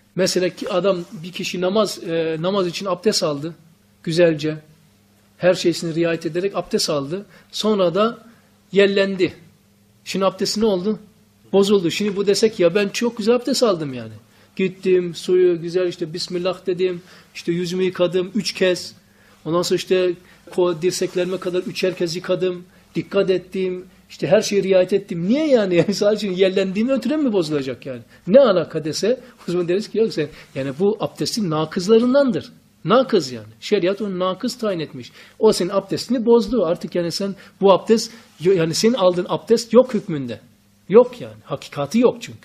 Mesela ki adam bir kişi namaz için abdest aldı. Güzelce. Her şeysini riayet ederek abdest aldı. Sonra da yellendi. Şimdi abdesti ne oldu? Bozuldu. Şimdi bu desek ya ben çok güzel abdest aldım yani. Gittim suyu güzel işte Bismillah dedim. İşte yüzümü yıkadım 3 kez. Ondan sonra işte dirseklerime kadar 3'er kez yıkadım. Dikkat ettim. İşte her şeyi riayet ettim. Niye yani? Yani sadece yerlendiğimi ötürü mi bozulacak yani? Ne alaka dese o zaman deriz ki yok sen. Yani bu abdestin nakızlarındandır. Nakız yani. Şeriat onu nakız tayin etmiş. O senin abdestini bozdu. Artık yani sen bu abdest yani senin aldığın abdest yok hükmünde. Yok yani. Hakikati yok çünkü.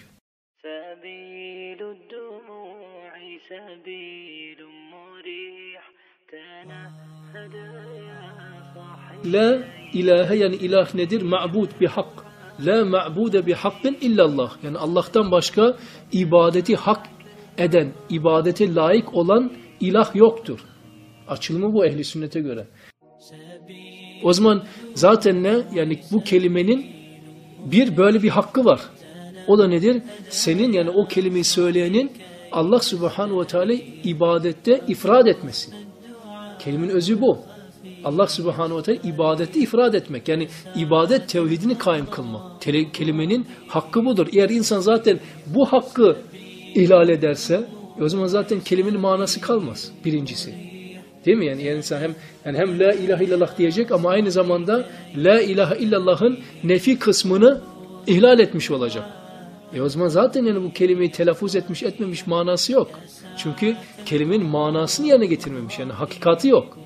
La ilahe yani ilah nedir? Ma'bud bi hak. La ma'bude bi hakkın illallah. Yani Allah'tan başka ibadeti hak eden, ibadete layık olan ilah yoktur. Açılımı bu ehli sünnete göre. O zaman zaten ne? Yani bu kelimenin böyle bir hakkı var. O da nedir? Senin yani o kelimeyi söyleyenin Allah Subhanahu ve Teala ibadette ifrad etmesi. Kelimenin özü bu. Allah Subhanahu ve Teala ibadette ifrad etmek. Yani ibadet tevhidini kaim kılmak. Kelimenin hakkı budur. Eğer insan zaten bu hakkı ihlal ederse o zaman zaten kelimenin manası kalmaz. Birincisi. Değil mi? Yani insan hem la ilahe illallah diyecek ama aynı zamanda la ilahe illallah'ın nefi kısmını ihlal etmiş olacak. O zaman zaten yani bu kelimeyi telaffuz etmiş etmemiş manası yok. Çünkü kelimenin manasını yerine getirmemiş. Yani hakikati yok.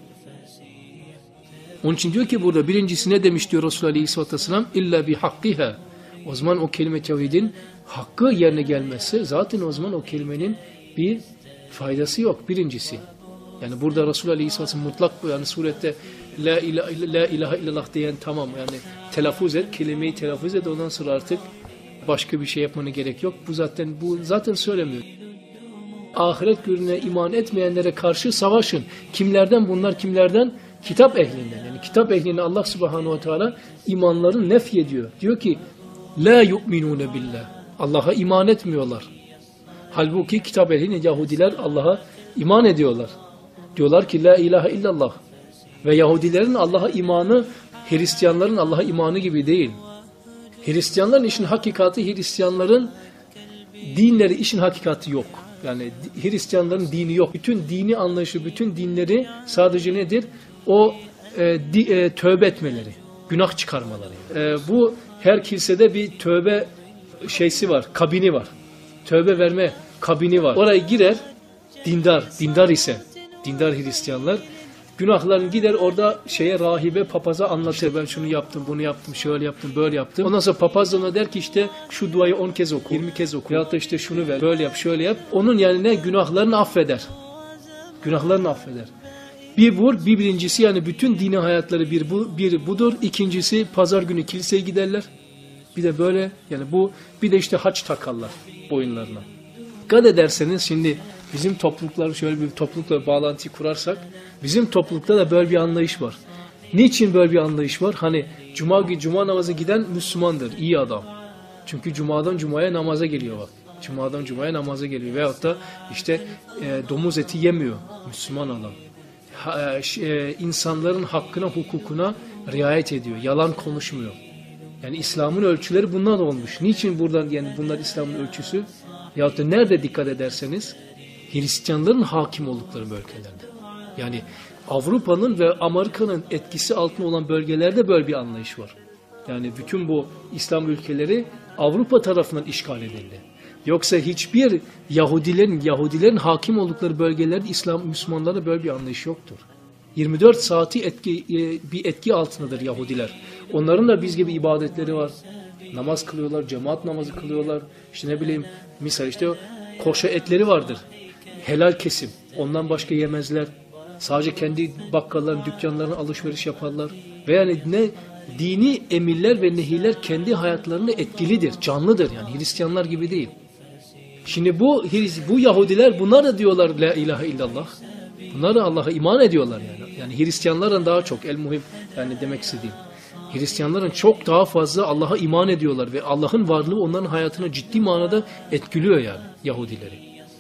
Onun için diyor ki burada birincisi ne demiş diyor Resulullah Aleyhisselatü Vesselam? İlla bi hakkiha. O zaman o kelime tevhidin hakkı yerine gelmezse zaten o zaman o kelimenin bir faydası yok. Birincisi. Yani burada Resulullah Aleyhisselatü Vesselam mutlak yani surette la ilahe illallah diyen tamam yani telaffuz et, kelimeyi telaffuz et ondan sonra artık başka bir şey yapmana gerek yok. Bu zaten söylemiyor. Ahiret gününe iman etmeyenlere karşı savaşın. Kimlerden bunlar? Kimlerden? Kitap ehlinden. Yani kitap ehline Allah Subhanahu ve Teala imanlarını nefyediyor. Diyor ki la yu'minune billah. Allah'a iman etmiyorlar. Halbuki kitap ehlinin Yahudiler Allah'a iman ediyorlar. Diyorlar ki la ilahe illallah. Ve Yahudilerin Allah'a imanı Hristiyanların Allah'a imanı gibi değil. Hristiyanların işin hakikati, Hristiyanların dinleri işin hakikati yok. Yani Hristiyanların dini yok. Bütün dini anlayışı, bütün dinleri sadece nedir? O tövbe etmeleri, günah çıkarmaları. Bu her kilisede bir tövbe şeysi var, kabini var. Tövbe verme kabini var. Oraya girer dindar ise, dindar Hristiyanlar, günahlarını gider orada rahibe, papaza anlatır. Ben şunu yaptım, bunu yaptım, şöyle yaptım, böyle yaptım. Ondan sonra papaz ona der ki işte şu duayı 10 kez oku, 20 kez oku. Ya da işte şunu ver, böyle yap, şöyle yap. Onun yani ne? Günahlarını affeder. Günahlarını affeder. Birincisi yani bütün dini hayatları bir budur. İkincisi pazar günü kiliseye giderler. Bir de böyle yani bir de işte haç takarlar boyunlarına. Dikkat ederseniz şimdi bizim topluluklar şöyle bir toplulukla bağlantıyı kurarsak bizim toplulukta da böyle bir anlayış var. Niçin böyle bir anlayış var? Hani cuma namazı giden Müslümandır, iyi adam. Çünkü cumadan cumaya namaza geliyor bak. Cumadan cumaya namaza geliyor. Veyahut da işte domuz eti yemiyor Müslüman adam. İnsanların hakkına, hukukuna riayet ediyor. Yalan konuşmuyor. Yani İslam'ın ölçüleri bundan olmuş. Niçin buradan yani bunlar İslam'ın ölçüsü? Yahut da nerede dikkat ederseniz Hristiyanların hakim oldukları bölgelerde. Yani Avrupa'nın ve Amerika'nın etkisi altında olan bölgelerde böyle bir anlayış var. Yani bütün bu İslam ülkeleri Avrupa tarafından işgal edildi. Yoksa hiçbir Yahudilerin hakim oldukları bölgelerde Müslümanlara böyle bir anlayış yoktur. 24 saati bir etki altındadır Yahudiler. Onların da biz gibi ibadetleri var. Namaz kılıyorlar, cemaat namazı kılıyorlar. İşte ne bileyim misal işte koşa etleri vardır. Helal kesim. Ondan başka yemezler. Sadece kendi bakkalların, dükkanlarına alışveriş yaparlar. Ve yani dini emirler ve nehirler kendi hayatlarında etkilidir, canlıdır yani Hristiyanlar gibi değil. Şimdi bu Yahudiler bunlar da diyorlar la ilahe illallah. Bunlar da Allah'a iman ediyorlar yani. Yani Hristiyanların daha çok muhim yani demek istediğim. Hristiyanların çok daha fazla Allah'a iman ediyorlar ve Allah'ın varlığı onların hayatına ciddi manada etkiliyor yani Yahudileri.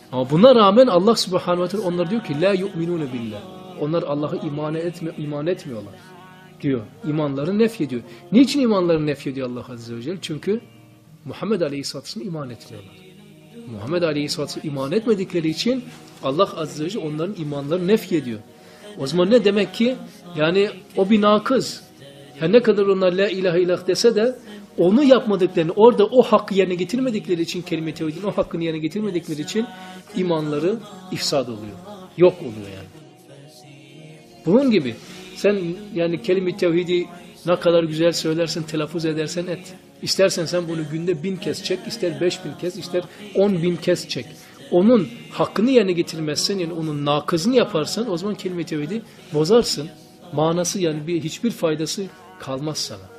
Ama buna rağmen Allah subhanahu ve teala onlar diyor ki la yu'minune billah. Onlar Allah'a iman etmiyorlar diyor. İmanlarını nefyediyor. Niçin imanlarını nefyediyor Allah azze ve celle? Çünkü Muhammed Aleyhisselatü Vesselam'a iman etmiyorlar. Muhammed Aleyhisselatü Vesselam'a iman etmedikleri için Allah azze ve celle onların imanlarını nefyediyor. O zaman ne demek ki? Yani o bir nakız. Yani ne kadar onlar la ilahe illallah dese de onu yapmadıklarını, orada o hakkı yerine getirmedikleri için, kelime-i tevhidin o hakkını yerine getirmedikleri için imanları ifsad oluyor. Yok oluyor yani. Bunun gibi sen yani kelime-i tevhidi ne kadar güzel söylersen, telaffuz edersen et. İstersen sen bunu günde 1000 kez çek, ister 5000 kez, ister 10.000 kez çek. Onun hakkını yerine getirmezsen, yani onun nakızını yaparsan o zaman kelime-i tevhidi bozarsın. Manası yani hiçbir faydası kalmaz sana.